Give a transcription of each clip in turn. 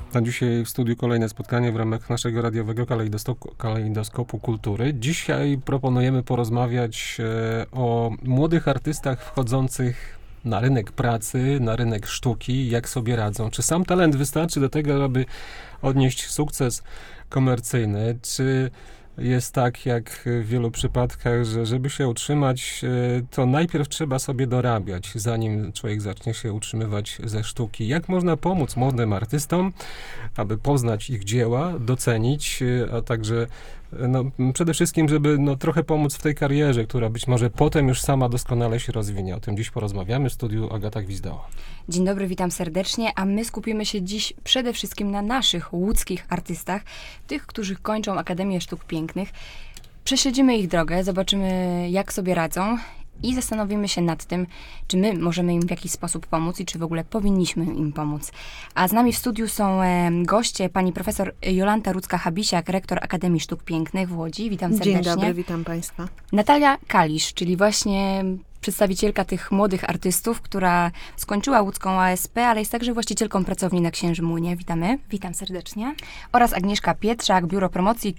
Na dzisiaj w studiu kolejne spotkanie w ramach naszego radiowego kalejdoskopu kultury. Dzisiaj proponujemy porozmawiać o młodych artystach wchodzących na rynek pracy, na rynek sztuki, jak sobie radzą. Czy sam talent wystarczy do tego, aby odnieść sukces komercyjny? Czy jest tak, jak w wielu przypadkach, że żeby się utrzymać, to najpierw trzeba sobie dorabiać, zanim człowiek zacznie się utrzymywać ze sztuki. Jak można pomóc młodym artystom, aby poznać ich dzieła, docenić, a także przede wszystkim, żeby trochę pomóc w tej karierze, która być może potem już sama doskonale się rozwinie. O tym dziś porozmawiamy w studiu Agata Gwizdała. Dzień dobry, witam serdecznie, a my skupimy się dziś przede wszystkim na naszych łódzkich artystach, tych, którzy kończą Akademię Sztuk Pięknych. Prześledzimy ich drogę, zobaczymy, jak sobie radzą i zastanowimy się nad tym, czy my możemy im w jakiś sposób pomóc i czy w ogóle powinniśmy im pomóc. A z nami w studiu są goście, pani profesor Jolanta Rudzka-Habisiak, rektor Akademii Sztuk Pięknych w Łodzi. Witam serdecznie. Dzień dobry, witam państwa. Natalia Kalisz, czyli właśnie przedstawicielka tych młodych artystów, która skończyła łódzką ASP, ale jest także właścicielką pracowni na Księżym Młynie. Witamy. Witam serdecznie. Oraz Agnieszka Pietrzak, Biuro Promocji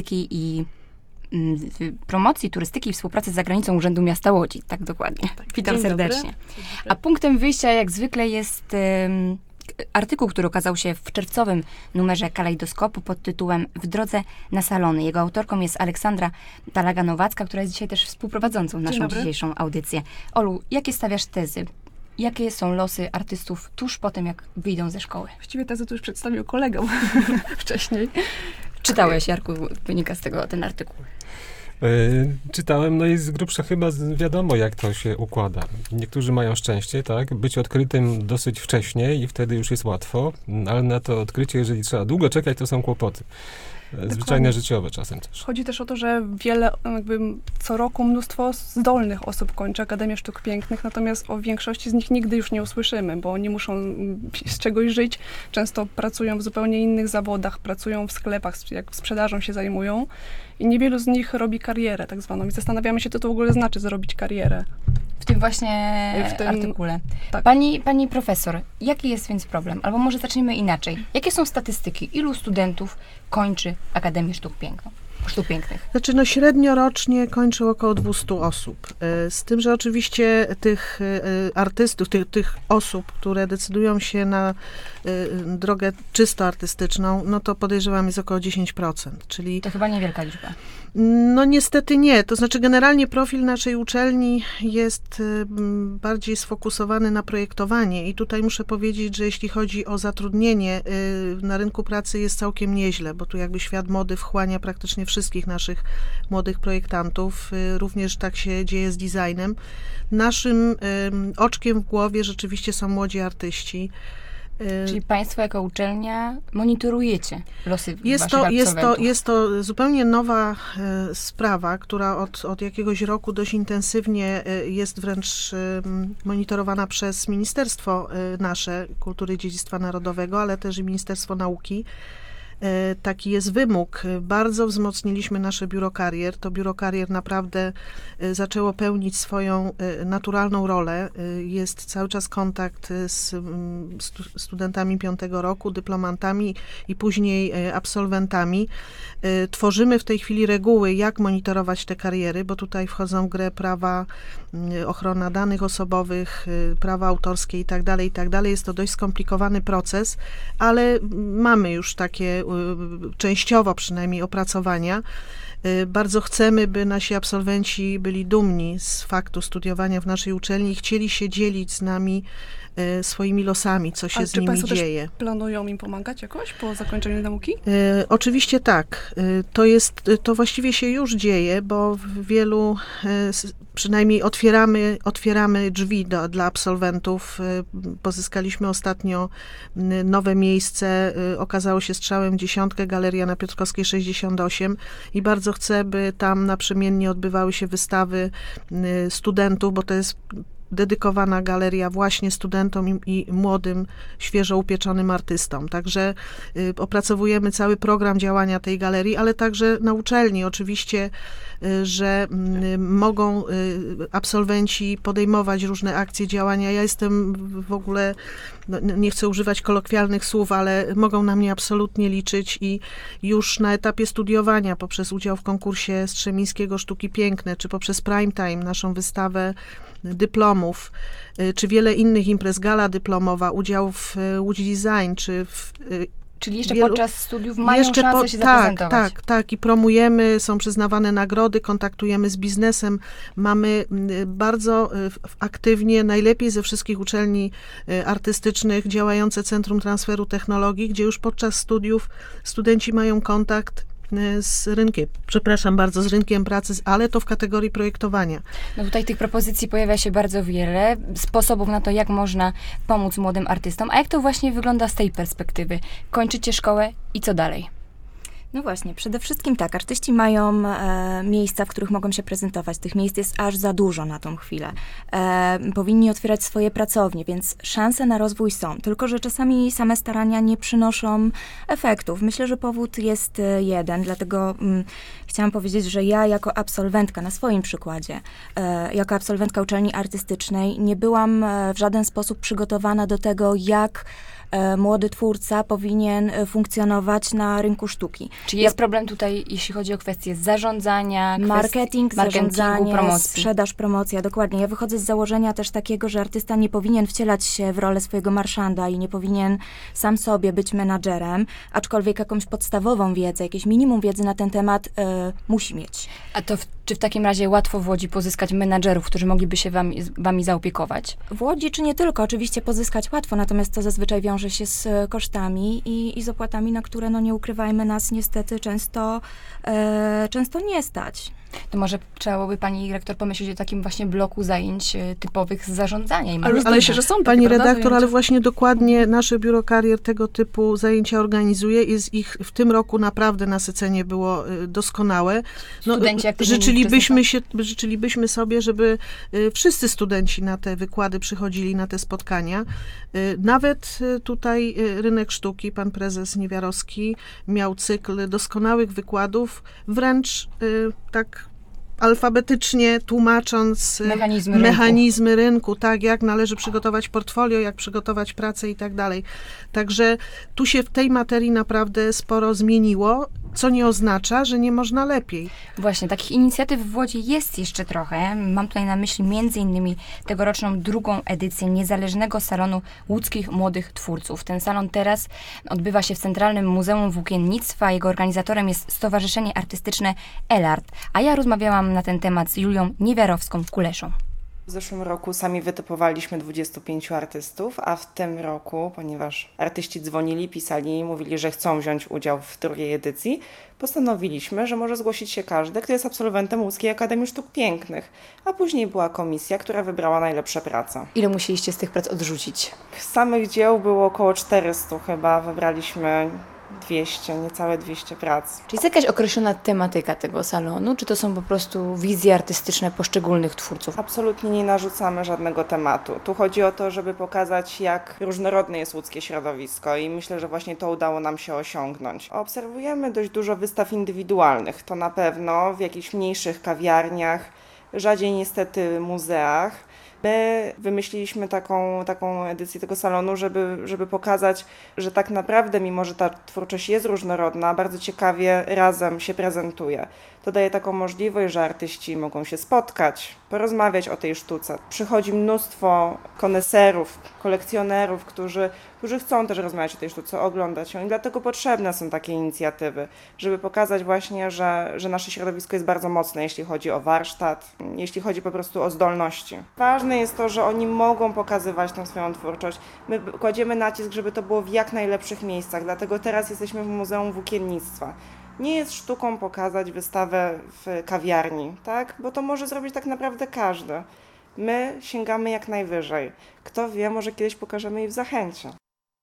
Turystyki i Współpracy z Zagranicą Urzędu Miasta Łodzi. Tak, dokładnie. Tak, Witam serdecznie. Dobry. A punktem wyjścia, jak zwykle, jest artykuł, który ukazał się w czerwcowym numerze Kalejdoskopu pod tytułem W drodze na salony. Jego autorką jest Aleksandra Talaga-Nowacka, która jest dzisiaj też współprowadzącą naszą dzisiejszą audycję. Olu, jakie stawiasz tezy? Jakie są losy artystów tuż po tym, jak wyjdą ze szkoły? Właściwie tezę tu już przedstawił kolegę wcześniej. Czytałeś, Jarku, wynika z tego ten artykuł. Czytałem, i z grubsza chyba wiadomo, jak to się układa. Niektórzy mają szczęście, tak, być odkrytym dosyć wcześnie i wtedy już jest łatwo, ale na to odkrycie, jeżeli trzeba długo czekać, to są kłopoty. Zwyczajne życiowe czasem też. Chodzi też o to, że co roku mnóstwo zdolnych osób kończy Akademię Sztuk Pięknych, natomiast o większości z nich nigdy już nie usłyszymy, bo oni muszą z czegoś żyć, często pracują w zupełnie innych zawodach, pracują w sklepach, jak sprzedażą się zajmują i niewielu z nich robi karierę tak zwaną i zastanawiamy się, co to w ogóle znaczy zrobić karierę. W tym właśnie artykule. Tak. Pani profesor, jaki jest więc problem? Albo może zacznijmy inaczej. Jakie są statystyki? Ilu studentów kończy Akademię Sztuk Pięknych? Znaczy, średnio rocznie kończy około 200 osób. Z tym, że oczywiście tych artystów, tych osób, które decydują się na drogę czysto artystyczną, to podejrzewam jest około 10%. Czyli to chyba niewielka liczba. Niestety nie. To znaczy generalnie profil naszej uczelni jest bardziej sfokusowany na projektowanie i tutaj muszę powiedzieć, że jeśli chodzi o zatrudnienie na rynku pracy jest całkiem nieźle, bo tu jakby świat mody wchłania praktycznie wszystkich naszych młodych projektantów. Również tak się dzieje z designem. Naszym oczkiem w głowie rzeczywiście są młodzi artyści. Czyli państwo jako uczelnia monitorujecie losy waszych absolwentów? Jest to zupełnie nowa sprawa, która od jakiegoś roku dość intensywnie jest wręcz monitorowana przez Ministerstwo nasze Kultury i Dziedzictwa Narodowego, ale też i Ministerstwo Nauki. Taki jest wymóg. Bardzo wzmocniliśmy nasze biuro karier. To biuro karier naprawdę zaczęło pełnić swoją naturalną rolę. Jest cały czas kontakt z studentami 5. roku, dyplomantami i później absolwentami. Tworzymy w tej chwili reguły, jak monitorować te kariery, bo tutaj wchodzą w grę prawa, ochrona danych osobowych, prawa autorskie i tak dalej. Jest to dość skomplikowany proces, ale mamy już takie częściowo przynajmniej opracowania. Bardzo chcemy, by nasi absolwenci byli dumni z faktu studiowania w naszej uczelni i chcieli się dzielić z nami swoimi losami, co się z nimi dzieje. Też planują im pomagać jakoś po zakończeniu nauki? Oczywiście tak. To właściwie się już dzieje, bo w wielu, przynajmniej otwieramy drzwi dla absolwentów. Pozyskaliśmy ostatnio nowe miejsce. Okazało się strzałem 10, Galeria na Piotrkowskiej 68 i bardzo chcę, by tam naprzemiennie odbywały się wystawy studentów, bo to jest dedykowana galeria właśnie studentom i młodym, świeżo upieczonym artystom. Także opracowujemy cały program działania tej galerii, ale także na uczelni oczywiście, że mogą absolwenci podejmować różne akcje, działania. Ja jestem w ogóle, nie chcę używać kolokwialnych słów, ale mogą na mnie absolutnie liczyć i już na etapie studiowania poprzez udział w konkursie Strzemińskiego Sztuki Piękne, czy poprzez Prime Time, naszą wystawę dyplomów, czy wiele innych imprez, gala dyplomowa, udział w Łódź Design, czy w Czyli jeszcze podczas studiów mają szansę się zaprezentować. Tak. I promujemy, są przyznawane nagrody, kontaktujemy z biznesem. Mamy bardzo aktywnie, najlepiej ze wszystkich uczelni artystycznych działające Centrum Transferu Technologii, gdzie już podczas studiów studenci mają kontakt z rynkiem, z rynkiem pracy, ale to w kategorii projektowania. No tutaj tych propozycji pojawia się bardzo wiele, sposobów na to, jak można pomóc młodym artystom. A jak to właśnie wygląda z tej perspektywy? Kończycie szkołę i co dalej? No właśnie, przede wszystkim tak, artyści mają miejsca, w których mogą się prezentować. Tych miejsc jest aż za dużo na tą chwilę. Powinni otwierać swoje pracownie, więc szanse na rozwój są. Tylko że czasami same starania nie przynoszą efektów. Myślę, że powód jest jeden, dlatego chciałam powiedzieć, że ja jako absolwentka, na swoim przykładzie, jako absolwentka uczelni artystycznej, nie byłam w żaden sposób przygotowana do tego, jak młody twórca powinien funkcjonować na rynku sztuki. Czy jest problem tutaj, jeśli chodzi o kwestie zarządzania, marketing, zarządzanie, promocji. Sprzedaż, promocja, dokładnie. Ja wychodzę z założenia też takiego, że artysta nie powinien wcielać się w rolę swojego marszanda i nie powinien sam sobie być menadżerem, aczkolwiek jakąś podstawową wiedzę, jakieś minimum wiedzy na ten temat musi mieć. A to czy w takim razie łatwo w Łodzi pozyskać menadżerów, którzy mogliby się wami zaopiekować? W Łodzi, czy nie tylko, oczywiście pozyskać łatwo, natomiast to zazwyczaj wiąże się z kosztami i z opłatami, na które, no nie ukrywajmy, nas niestety często nie stać. To może trzeba byłoby pani rektor pomyśleć o takim właśnie bloku zajęć typowych z zarządzania. Ale zdaje się, że są takie, Pani prawda, redaktor, zajęcia? ale właśnie dokładnie nasze biuro karier tego typu zajęcia organizuje. Jest ich w tym roku naprawdę nasycenie było doskonałe. Studenci aktywnie Życzylibyśmy sobie, żeby wszyscy studenci na te wykłady przychodzili, na te spotkania. Nawet tutaj Rynek Sztuki, pan prezes Niewiarowski miał cykl doskonałych wykładów, wręcz tak alfabetycznie tłumacząc mechanizmy rynku, tak, jak należy przygotować portfolio, jak przygotować pracę i tak dalej. Także tu się w tej materii naprawdę sporo zmieniło, co nie oznacza, że nie można lepiej. Właśnie, takich inicjatyw w Łodzi jest jeszcze trochę. Mam tutaj na myśli m.in. tegoroczną drugą edycję Niezależnego Salonu Łódzkich Młodych Twórców. Ten salon teraz odbywa się w Centralnym Muzeum Włókiennictwa. Jego organizatorem jest Stowarzyszenie Artystyczne Elart. A ja rozmawiałam na ten temat z Julią Niewiarowską-Kuleszą. W zeszłym roku sami wytypowaliśmy 25 artystów, a w tym roku, ponieważ artyści dzwonili, pisali, mówili, że chcą wziąć udział w drugiej edycji, postanowiliśmy, że może zgłosić się każdy, kto jest absolwentem Łódzkiej Akademii Sztuk Pięknych, a później była komisja, która wybrała najlepsze prace. Ile musieliście z tych prac odrzucić? Samych dzieł było około 400 chyba, wybraliśmy 200, niecałe 200 prac. Czy jest jakaś określona tematyka tego salonu, czy to są po prostu wizje artystyczne poszczególnych twórców? Absolutnie nie narzucamy żadnego tematu. Tu chodzi o to, żeby pokazać, jak różnorodne jest łódzkie środowisko i myślę, że właśnie to udało nam się osiągnąć. Obserwujemy dość dużo wystaw indywidualnych, to na pewno w jakichś mniejszych kawiarniach, rzadziej niestety muzeach. My wymyśliliśmy taką edycję tego salonu, żeby pokazać, że tak naprawdę, mimo że ta twórczość jest różnorodna, bardzo ciekawie razem się prezentuje. To daje taką możliwość, że artyści mogą się spotkać, porozmawiać o tej sztuce. Przychodzi mnóstwo koneserów, kolekcjonerów, którzy chcą też rozmawiać o tej sztuce, oglądać ją i dlatego potrzebne są takie inicjatywy, żeby pokazać właśnie, że nasze środowisko jest bardzo mocne, jeśli chodzi o warsztat, jeśli chodzi po prostu o zdolności. Ważne jest to, że oni mogą pokazywać tą swoją twórczość. My kładziemy nacisk, żeby to było w jak najlepszych miejscach, dlatego teraz jesteśmy w Muzeum Włókiennictwa. Nie jest sztuką pokazać wystawę w kawiarni, tak? Bo to może zrobić tak naprawdę każdy. My sięgamy jak najwyżej. Kto wie, może kiedyś pokażemy jej w Zachęcie.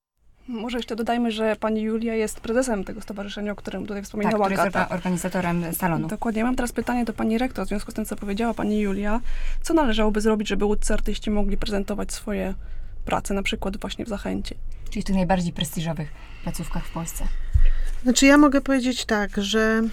Może jeszcze dodajmy, że pani Julia jest prezesem tego stowarzyszenia, o którym tutaj wspominała Tak, który jest Agata. organizatorem salonu. Dokładnie. Mam teraz pytanie do pani rektor, w związku z tym, co powiedziała pani Julia. Co należałoby zrobić, żeby łódzcy artyści mogli prezentować swoje prace, na przykład właśnie w Zachęcie? Czyli w tych najbardziej prestiżowych placówkach w Polsce. Znaczy ja mogę powiedzieć tak, że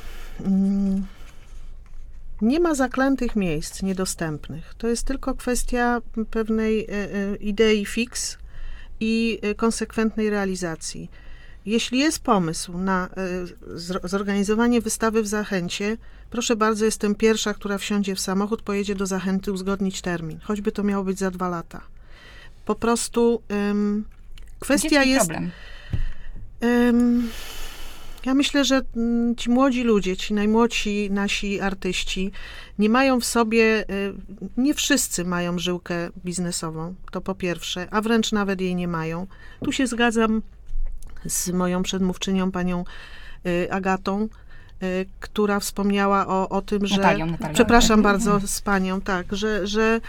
nie ma zaklętych miejsc niedostępnych. To jest tylko kwestia pewnej idei fix i konsekwentnej realizacji. Jeśli jest pomysł na zorganizowanie wystawy w Zachęcie, proszę bardzo, jestem pierwsza, która wsiądzie w samochód, pojedzie do Zachęty uzgodnić termin. Choćby to miało być za 2 lata. Po prostu kwestia jest... problem? Ja myślę, że ci młodzi ludzie, ci najmłodsi nasi artyści nie mają w sobie, nie wszyscy mają żyłkę biznesową, to po pierwsze, a wręcz nawet jej nie mają. Tu się zgadzam z moją przedmówczynią, panią Agatą, która wspomniała o tym, że... Natalią. Przepraszam bardzo, z panią, tak, że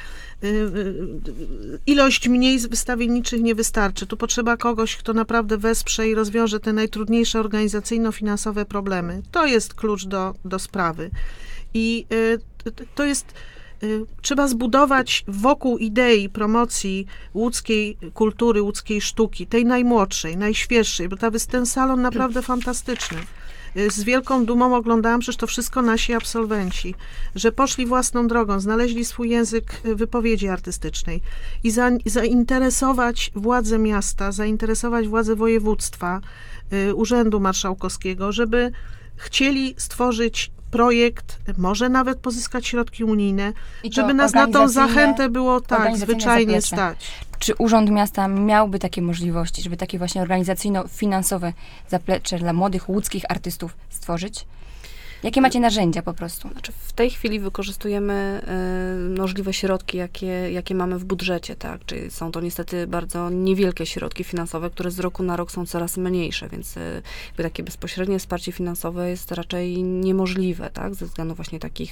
ilość miejsc wystawienniczych nie wystarczy. Tu potrzeba kogoś, kto naprawdę wesprze i rozwiąże te najtrudniejsze organizacyjno-finansowe problemy. To jest klucz do sprawy. I to jest... Trzeba zbudować wokół idei promocji łódzkiej kultury, łódzkiej sztuki, tej najmłodszej, najświeższej, bo ten salon naprawdę fantastyczny. Z wielką dumą oglądałam, przecież to wszystko nasi absolwenci, że poszli własną drogą, znaleźli swój język wypowiedzi artystycznej i zainteresować władze miasta, zainteresować władze województwa, Urzędu Marszałkowskiego, żeby chcieli stworzyć projekt, może nawet pozyskać środki unijne, żeby nas na tą Zachętę było tak zwyczajnie stać. Czy Urząd Miasta miałby takie możliwości, żeby takie właśnie organizacyjno-finansowe zaplecze dla młodych łódzkich artystów stworzyć? Jakie macie narzędzia po prostu? Znaczy w tej chwili wykorzystujemy możliwe środki, jakie mamy w budżecie, tak? Czyli są to niestety bardzo niewielkie środki finansowe, które z roku na rok są coraz mniejsze, więc jakby takie bezpośrednie wsparcie finansowe jest raczej niemożliwe, tak? Ze względu właśnie takich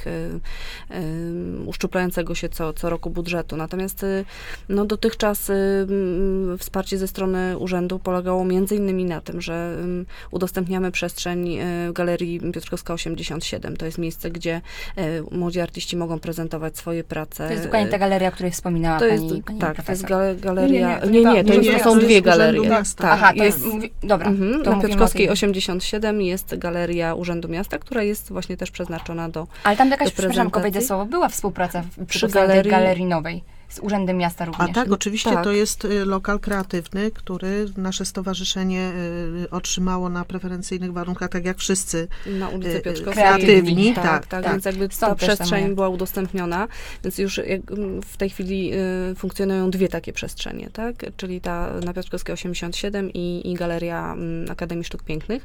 uszczuplającego się co roku budżetu. Natomiast no, dotychczas wsparcie ze strony urzędu polegało między innymi na tym, że udostępniamy przestrzeń Galerii Piotrkowska 87. To jest miejsce, gdzie młodzi artyści mogą prezentować swoje prace. To jest dokładnie ta galeria, o której wspominała pani tak, profesor. to jest galeria... Nie, to są dwie galerie. Tak. Aha, to jest... Dobra. To na Piotrkowskiej 87 jest Galeria Urzędu Miasta, która jest właśnie też przeznaczona do Ale tam jakaś, do przepraszam, wejdę słowo, była współpraca przy galerii nowej. Z Urzędem Miasta również. A tak, oczywiście Tak. to jest lokal kreatywny, który nasze stowarzyszenie otrzymało na preferencyjnych warunkach, tak jak wszyscy na ulicy Piotrkowskiej. kreatywni. Tak, więc jakby ta przestrzeń była udostępniona, więc już w tej chwili funkcjonują dwie takie przestrzenie, tak? Czyli ta na Piotrkowskiej 87 i Galeria Akademii Sztuk Pięknych.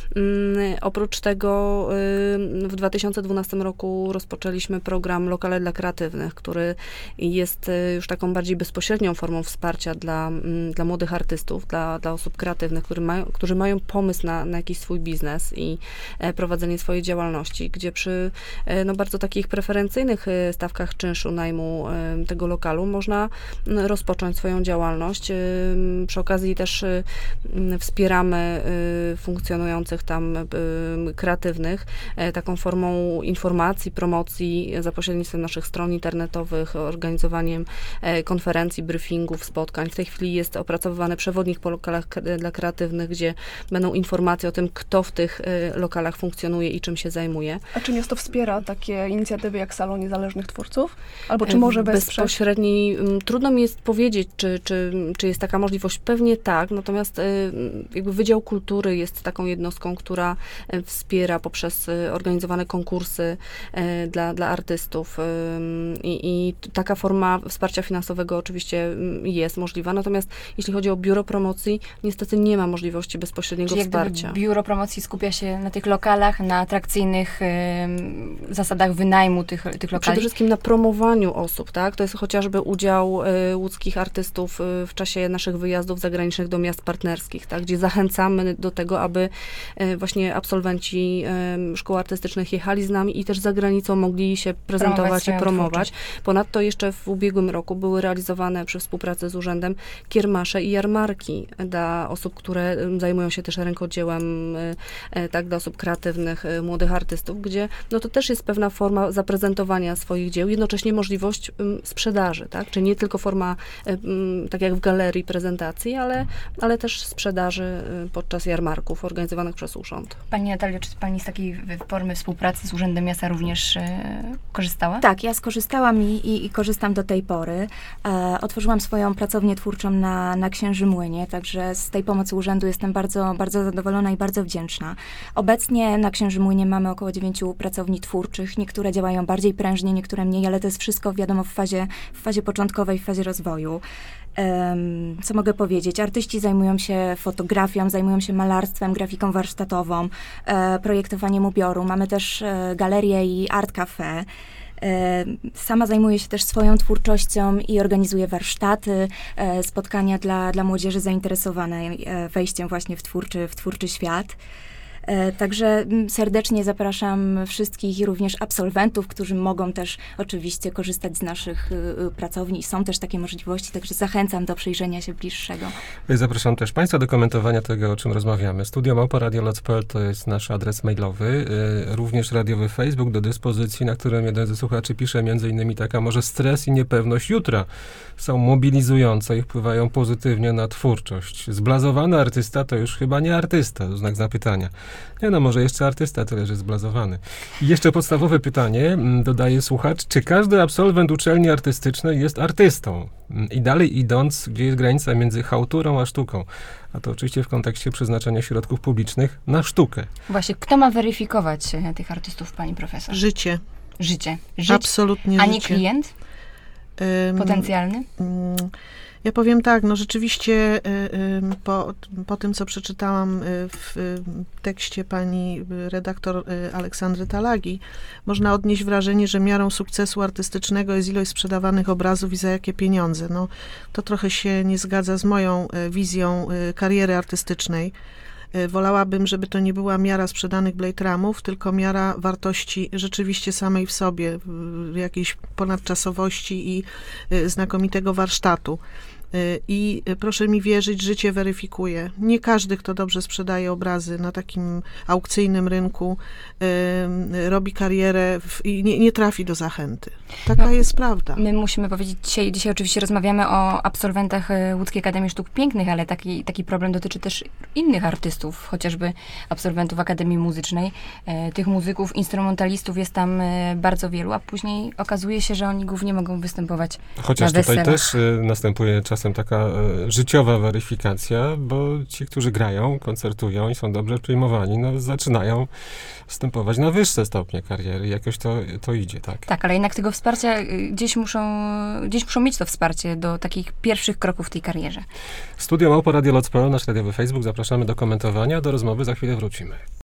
Oprócz tego w 2012 roku rozpoczęliśmy program Lokale dla Kreatywnych, który jest już taką bardziej bezpośrednią formą wsparcia dla młodych artystów, dla osób kreatywnych, którzy mają pomysł na jakiś swój biznes i prowadzenie swojej działalności, gdzie przy bardzo takich preferencyjnych stawkach czynszu najmu tego lokalu można rozpocząć swoją działalność. Przy okazji też wspieramy funkcjonujących tam kreatywnych taką formą informacji, promocji za pośrednictwem naszych stron internetowych, organizowaniem konferencji, briefingów, spotkań. W tej chwili jest opracowywany przewodnik po lokalach dla kreatywnych, gdzie będą informacje o tym, kto w tych lokalach funkcjonuje i czym się zajmuje. A czy miasto wspiera takie inicjatywy jak Salon Niezależnych Twórców? Albo czy może wesprzeć? Bezpośredni, trudno mi jest powiedzieć, czy jest taka możliwość. Pewnie tak, natomiast jakby Wydział Kultury jest taką jednostką, która wspiera poprzez organizowane konkursy dla artystów i taka forma wsparcia finansowego oczywiście jest możliwa, natomiast jeśli chodzi o biuro promocji, niestety nie ma możliwości bezpośredniego wsparcia. Biuro promocji skupia się na tych lokalach, na atrakcyjnych zasadach wynajmu tych lokali? Przede wszystkim na promowaniu osób, tak? To jest chociażby udział łódzkich artystów w czasie naszych wyjazdów zagranicznych do miast partnerskich, tak? Gdzie zachęcamy do tego, aby właśnie absolwenci szkół artystycznych jechali z nami i też za granicą mogli się prezentować i promować. Ponadto jeszcze w ubiegłym ubiegłym roku były realizowane przy współpracy z urzędem kiermasze i jarmarki dla osób, które zajmują się też rękodziełem, tak, dla osób kreatywnych, młodych artystów, gdzie no to też jest pewna forma zaprezentowania swoich dzieł, jednocześnie możliwość sprzedaży, tak, czyli nie tylko forma, tak jak w galerii, prezentacji, ale też sprzedaży podczas jarmarków organizowanych przez urząd. Pani Natalio, czy pani z takiej formy współpracy z Urzędem Miasta również korzystała? Tak, ja skorzystałam i korzystam do tej pory. Otworzyłam swoją pracownię twórczą na Księżymłynie, także z tej pomocy urzędu jestem bardzo, bardzo zadowolona i bardzo wdzięczna. Obecnie na Księżymłynie mamy około 9 pracowni twórczych. Niektóre działają bardziej prężnie, niektóre mniej, ale to jest wszystko, wiadomo, w fazie początkowej, w fazie rozwoju. Co mogę powiedzieć? Artyści zajmują się fotografią, zajmują się malarstwem, grafiką warsztatową, projektowaniem ubioru. Mamy też galerię i art cafe. Sama zajmuję się też swoją twórczością i organizuję warsztaty, spotkania dla młodzieży zainteresowanej wejściem właśnie w twórczy świat. Także serdecznie zapraszam wszystkich, również absolwentów, którzy mogą też oczywiście korzystać z naszych pracowni. Są też takie możliwości, także zachęcam do przyjrzenia się bliższego. Zapraszam też Państwa do komentowania tego, o czym rozmawiamy. studio@radioloc.pl to jest nasz adres mailowy. Również radiowy Facebook do dyspozycji, na którym jeden ze słuchaczy pisze m.in. taka: może stres i niepewność jutra są mobilizujące i wpływają pozytywnie na twórczość. Zblazowany artysta to już chyba nie artysta, znak zapytania. Nie no, może jeszcze artysta, tyle że zblazowany. I jeszcze podstawowe pytanie, dodaje słuchacz: czy każdy absolwent uczelni artystycznej jest artystą? I dalej idąc, gdzie jest granica między chałturą a sztuką? A to oczywiście w kontekście przeznaczenia środków publicznych na sztukę. Właśnie, kto ma weryfikować tych artystów, pani profesor? Życie. Życie. Absolutnie a życie. nie klient? Potencjalny? Ja powiem tak, no rzeczywiście po tym, co przeczytałam w tekście pani redaktor Aleksandry Talagi, można odnieść wrażenie, że miarą sukcesu artystycznego jest ilość sprzedawanych obrazów i za jakie pieniądze. No, to trochę się nie zgadza z moją wizją kariery artystycznej. Wolałabym, żeby to nie była miara sprzedanych Blade Ramów, tylko miara wartości rzeczywiście samej w sobie, jakiejś ponadczasowości i znakomitego warsztatu. I proszę mi wierzyć, życie weryfikuje. Nie każdy, kto dobrze sprzedaje obrazy na takim aukcyjnym rynku, robi karierę i nie trafi do zachęty. Taka jest prawda. My musimy powiedzieć, dzisiaj oczywiście rozmawiamy o absolwentach Łódzkiej Akademii Sztuk Pięknych, ale taki problem dotyczy też innych artystów, chociażby absolwentów Akademii Muzycznej. Tych muzyków, instrumentalistów jest tam bardzo wielu, a później okazuje się, że oni głównie mogą występować chociaż na tutaj weselach. też następuje czasem taka życiowa weryfikacja, bo ci, którzy grają, koncertują i są dobrze przyjmowani, no zaczynają wstępować na wyższe stopnie kariery. Jakoś to idzie, tak? Tak, ale jednak tego wsparcia gdzieś muszą mieć to wsparcie do takich pierwszych kroków w tej karierze. studio@radioloc.pl, nasz radiowy Facebook. Zapraszamy do komentowania, do rozmowy. Za chwilę wrócimy.